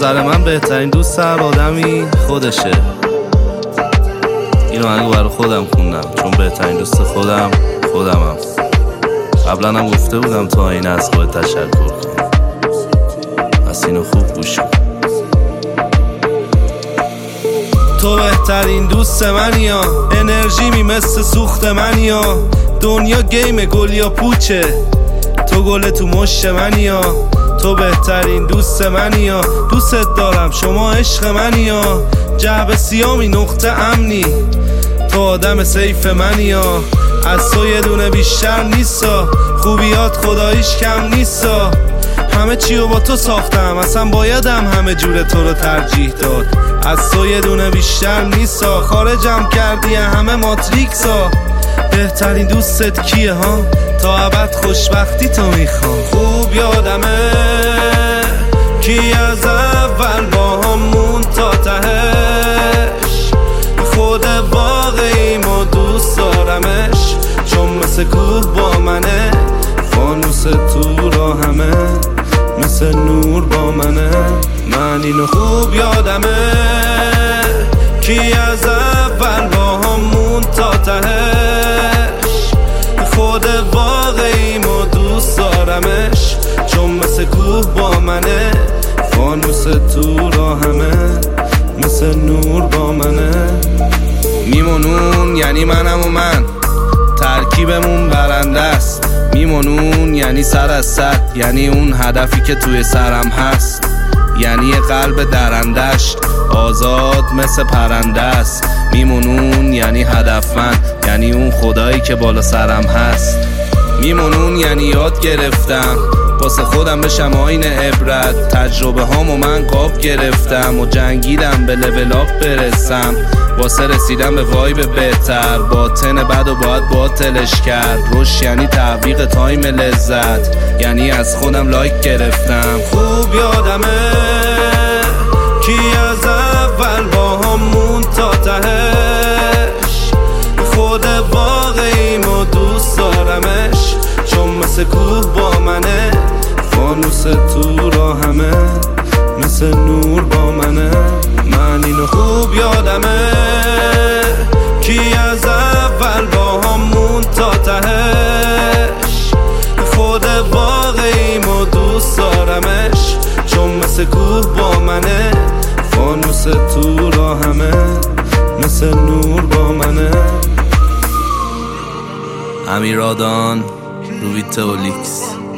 نظر من بهترین دوست هر آدمی خودشه. اینو هنگو برای خودم خوندم، چون بهترین دوست خودمم. قبلا هم گفته بودم تا این از خودت تشکر کن، پس اینو خوب گوش کن. تو بهترین دوست منی ها، انرژی مثل سوخت منی ها. دنیا گیم گل یا پوچه، تو گل تو مشت منی ها. تو بهترین دوست منی ها، دوست دارم شما عشق منی ها. جعبه سیامی نقطه امنی، تو آدم سیف منی ها. از تو یه دونه بیشتر نیستا، خوبیات خداییش کم نیستا. همه چیو با تو ساختم، اصلا بایدم همه جور تو رو ترجیح داد. از تو یه دونه بیشتر نیستا، خارجم کردی همه ماتریکسا. بهترین دوستت کیه ها؟ تا ابد خوشبختی تو میخوام. خوب یادمه کی از اول با همون تا تهش، خود واقعیم و دوست دارمش، چون مثل کوه با منه، فانوس تو را همه، مثل نور با منه. من اینو خوب یادمه کی از اول با همون تا تهش، خود واقعیم و دوست دارمش، چون مثل کوه با منه، فانوس تو را همه، مثل نور با منه. میمونون یعنی منم و من، ترکیبمون برنده است. میمونون یعنی سر از صد، یعنی اون هدفی که توی سرم هست، یعنی یه قلب درندش آزاد مثل پرنده است. میمونون یعنی هدفمند، یعنی اون خدایی که بالا سرم هست. میمونون یعنی یاد گرفتم واسه خودم بشم آینه عبرت. تجربه هامو من قاب گرفتم و جنگیدم به لول آپ برسم، واسه رسیدم به وایب بهتر. باطن بد و باید باطلش کرد. روش یعنی تعویق تایم لذت، یعنی از خودم لایک گرفتم. خوب یادمه کی از اول با همون تا تهش، خود واقعیم و دوست دارمش، چون مثل کوه با منه، فانوس تو را همه، مثل نور با منه. من اینو خوب یادمه کی از اول با همون تا تهش، خود واقعیم و دوست دارمش، چون مثل کوه با منه، فانوس تو را همه، مثل نور با منه. امیرادان رویتولیکس.